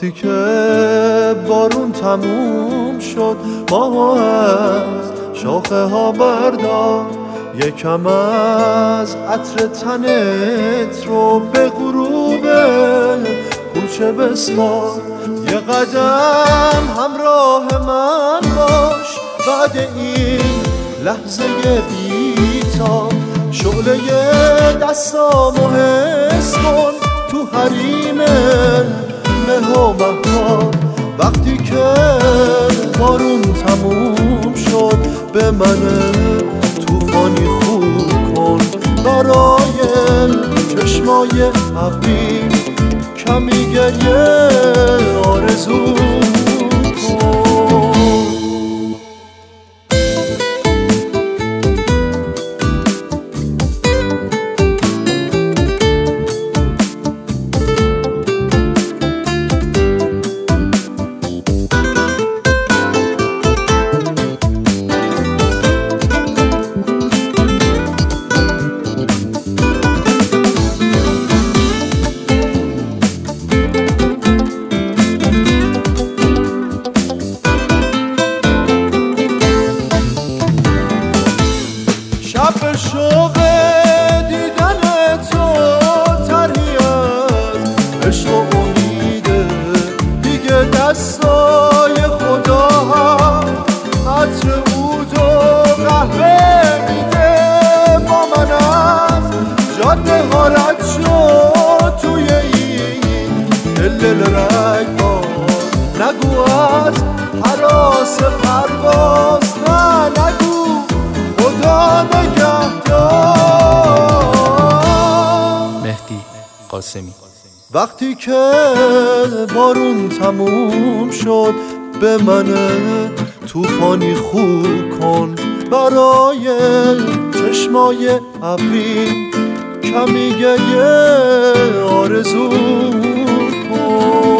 وقتی که بارون تموم شد ماه از شاخه ها بردار یکم از عطر تنت رو به غروب کوچه بسپار یه قدم همراه من باش بعد این لحظه بی‌تا شعله دستامو حس کن تو حریم مه و مهتاب وقتی که بارون تموم شد به من طوفانی خوب کن برای چشمای ابری کمی گریه آرزو کن شب شوق دیدن تو ترهی از عشق و امیده دیگه دستای خدا عطر عود و قهوه میده با من از جاده ها رد شد توی این دل رگبار نگو از هراس پرواز نه نگو خدا نگهدار مهدی قاسمی وقتی که بارون تموم شد به من طوفانی خوب کن برای چشمای ابری کمی گریه آرزو کن